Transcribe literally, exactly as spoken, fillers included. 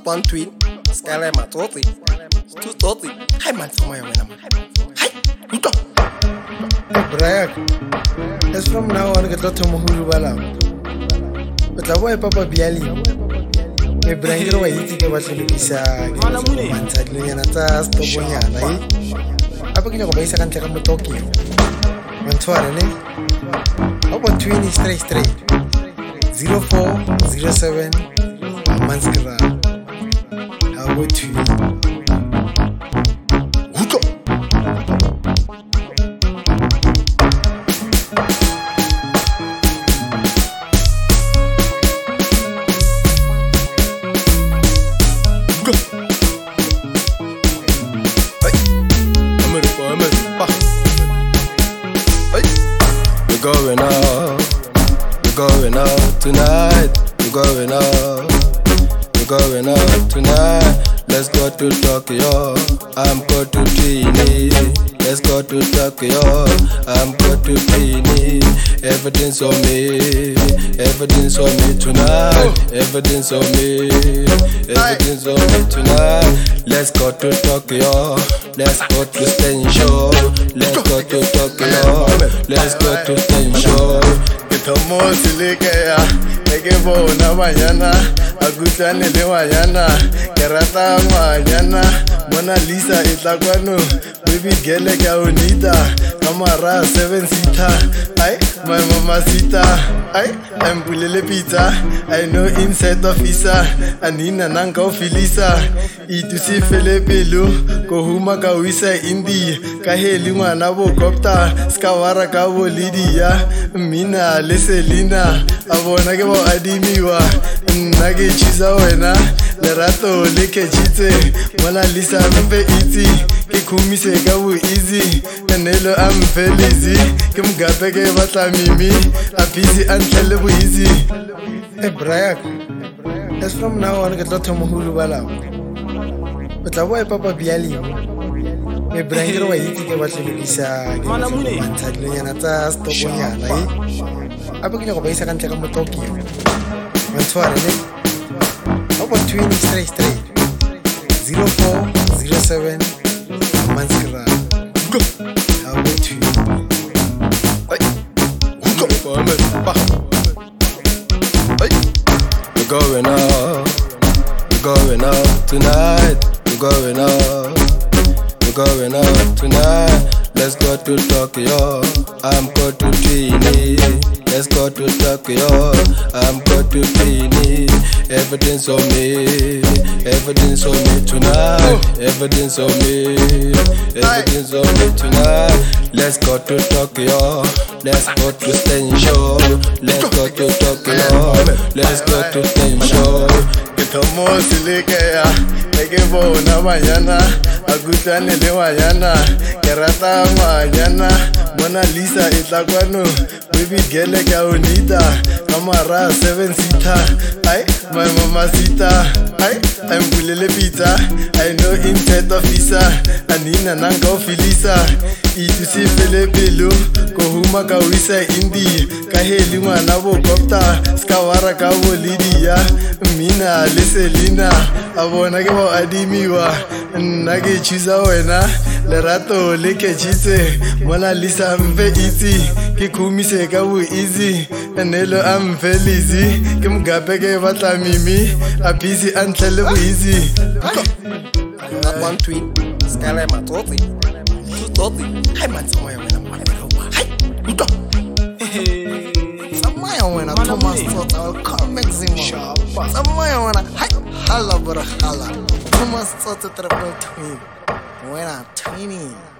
one twin, Skyline Matoti, two thirty. Hi, man, to my winner. Hi, you go. Brian, as from now on, get to Mohulu Bala. But I want Papa Biali. A brain away, you think about Lisa, and Sadly and a task to Boyana. I begin to base and take a Tokyo. One twenty. How about twin is straight straight? Zero four zero seven Manskara. How about you? Go. Go. Hey, I'm ready for I'm ready. Hey, we're going out. We're going out tonight. We're going out. We're going out tonight. Let's go to Tokyo. I'm going to Trini. Let's go to Tokyo. I'm going to Trini. Everything's on me. Everything's on me tonight. Everything's on me. Everything's on me tonight. Let's go to Tokyo. Let's go to Stensho. Let's go to Tokyo. Let's go to Stensho. Tomo silikaya, eke bona mañana, agutane le mañana, kerata mañana, Mona Lisa itlakwano, baby gele ka unita, kamara seven sita, ay, my mamacita, ay, I'm bulele pizza, I know inside officer, anina nanga ofilisa, itusi fele pelu, kohuma ka wisa indi, kaheli mwana bo kopta, skawara ka bo lidia, mina leselina, abona ke bo adimiwa, nage chiza wena, lerato leke chitse, Mona Lisa mpe iti, ke kumise ka bo easy, nelo am felizi, ke mgape ke batla mimi, apisi antlele bo easy. Hey, Brian, as from now on, get to Mohulu Bala. But I want Papa Biali. A brain away, you think about Lisa, and Sadly and a task to Boyana. I begin to base and take a Tokyo. One twenty. How about twin straight straight? Zero four zero seven Manskara. Go. How about you? Hey, go for me. We're going out. We're going out tonight. We're going out. We're going out tonight. Let's go to Tokyo. I'm going to Trini. Let's go to Tokyo. I'm going to Trini. Everything's on me. Everything's on me tonight. Everything's on me. Everything's on me tonight. Let's go to Tokyo. Let's go to Stensho. Let's go to Tokyo. Let's go to Stensho. Tomo silikaya, eke bona mañana, agutane le mañana, kerata mañana, Mona Lisa itlakwano, baby gele ka unita, kamara seven sita, ay, my mamacita, ay, I'm bulele pizza, I know inside officer, anina nanga ofilisa, itusi fele pelu, kohuma ka wisa indi, kaheli mwana bo kopta, skawara ka bo lidia, mina leselina, abona ke bo adimiwa, nage chiza wena, lerato leke chitse, Mona Lisa mpe iti, ke kumise ka bo easy, nelo am felizi, ke mgape ke batla mimi, apisi antlele bo easy. That one twin, Skyline Matoti, two thirty. Hi, man, to my winner. Hi, you go. Samaya wena Thomas Tot, I'll come maximum. Samaya wena, hi, hala bro, hala. Thomas Tot, triple twin. Wena tiny.